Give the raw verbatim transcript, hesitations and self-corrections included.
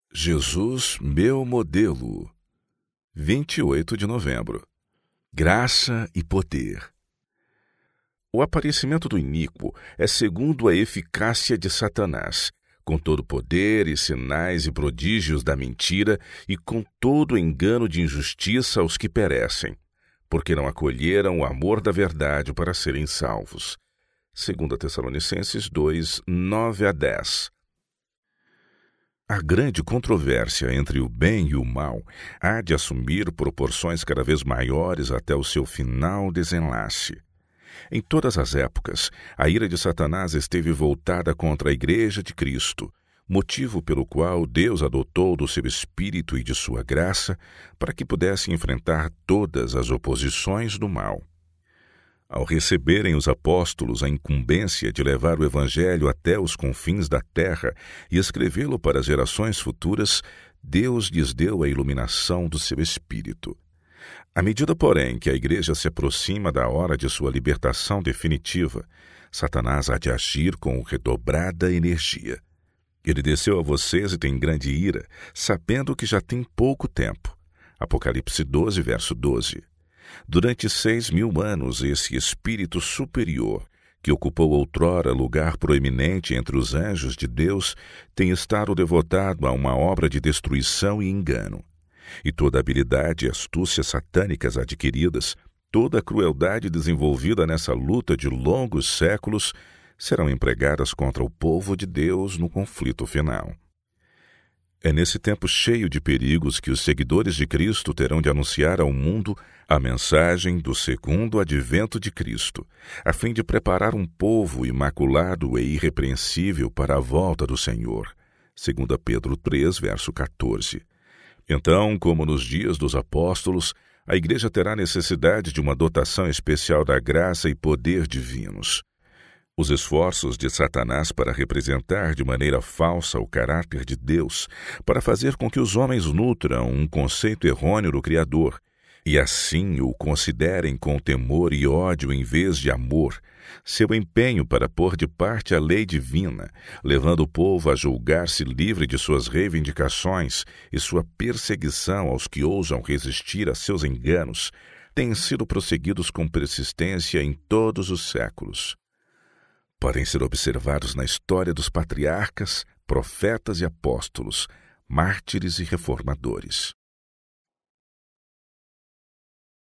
Jesus, meu modelo. vinte e oito de novembro. Graça e poder. O aparecimento do iníquo é segundo a eficácia de Satanás, com todo poder e sinais e prodígios da mentira e com todo o engano de injustiça aos que perecem, porque não acolheram o amor da verdade para serem salvos. Segunda Tessalonicenses dois, nove a dez. A grande controvérsia entre o bem e o mal há de assumir proporções cada vez maiores até o seu final desenlace. Em todas as épocas, a ira de Satanás esteve voltada contra a Igreja de Cristo, motivo pelo qual Deus adotou do seu Espírito e de sua graça para que pudesse enfrentar todas as oposições do mal. Ao receberem os apóstolos a incumbência de levar o Evangelho até os confins da terra e escrevê-lo para gerações futuras, Deus lhes deu a iluminação do seu Espírito. À medida, porém, que a Igreja se aproxima da hora de sua libertação definitiva, Satanás há de agir com redobrada energia. Ele desceu a vocês e tem grande ira, sabendo que já tem pouco tempo. Apocalipse doze, verso doze. Durante seis mil anos, esse espírito superior, que ocupou outrora lugar proeminente entre os anjos de Deus, tem estado devotado a uma obra de destruição e engano. E toda a habilidade e astúcia satânicas adquiridas, toda a crueldade desenvolvida nessa luta de longos séculos, serão empregadas contra o povo de Deus no conflito final. É nesse tempo cheio de perigos que os seguidores de Cristo terão de anunciar ao mundo a mensagem do segundo advento de Cristo, a fim de preparar um povo imaculado e irrepreensível para a volta do Senhor. Segunda Pedro três, verso quatorze. Então, como nos dias dos apóstolos, a Igreja terá necessidade de uma dotação especial da graça e poder divinos. Os esforços de Satanás para representar de maneira falsa o caráter de Deus, para fazer com que os homens nutram um conceito errôneo do Criador, e assim o considerem com temor e ódio em vez de amor, seu empenho para pôr de parte a lei divina, levando o povo a julgar-se livre de suas reivindicações e sua perseguição aos que ousam resistir a seus enganos, têm sido prosseguidos com persistência em todos os séculos. Podem ser observados na história dos patriarcas, profetas e apóstolos, mártires e reformadores.